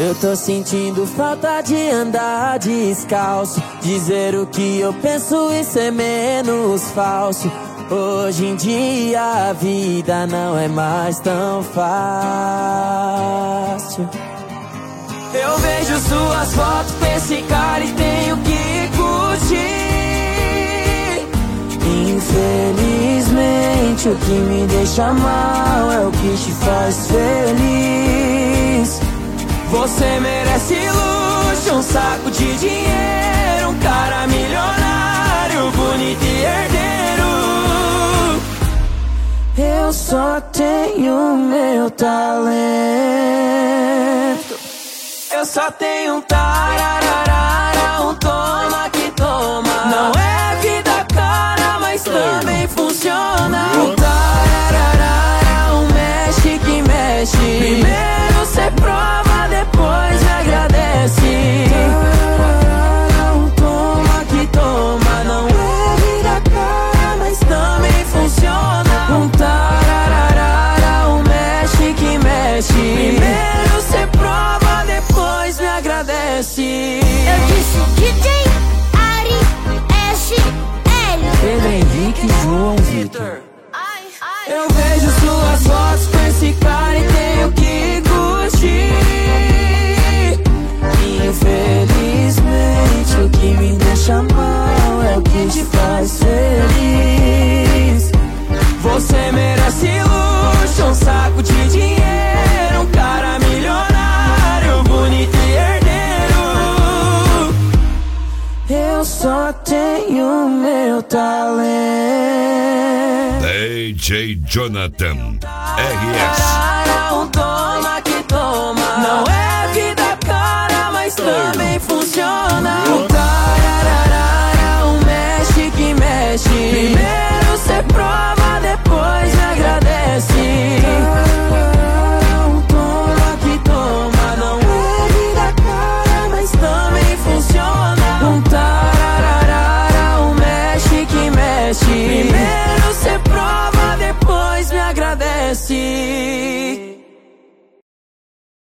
Eu tô sentindo falta de andar descalço, dizer o que eu penso e ser menos falso. Hoje em dia a vida não é mais tão fácil. Eu vejo suas fotos com esse cara e tenho que curtir. Infelizmente o que me deixa mal é o que te faz feliz. Você merece luxo, um saco de dinheiro, um cara milionário, bonito e herdeiro. Eu só tenho meu talento. Eu só tenho um tararara, um toma que toma. Não é vida cara, mas também funciona. Um tararara, um mexe que mexe. Primeiro cê prova, depois me agradece. Tararara, um toma que toma. Não é vida cara, mas também funciona. Um tararara, um mexe que mexe. Primeiro cê prova, depois me agradece. Eu disse DJ Ari SL Pedro Henrique João Vitor. Eu vejo suas fotos com esse cara e tenho que curtir. Infelizmente o que me deixa mal é o que te faz feliz. Você merece luxo, um saco de dinheiro, um cara milionário, bonito e herdeiro. Eu só tenho meu talento. DJ Jonathan RS. Um toma que toma. Não é vida cara, mas também funciona. Um tararara, um mexe que mexe. Primeiro cê prova, depois me agradece. Tararara, um toma que toma. Não é vida cara, mas também funciona. Um tararara, um mexe que mexe. Primeiro cê prova, depois me agradece.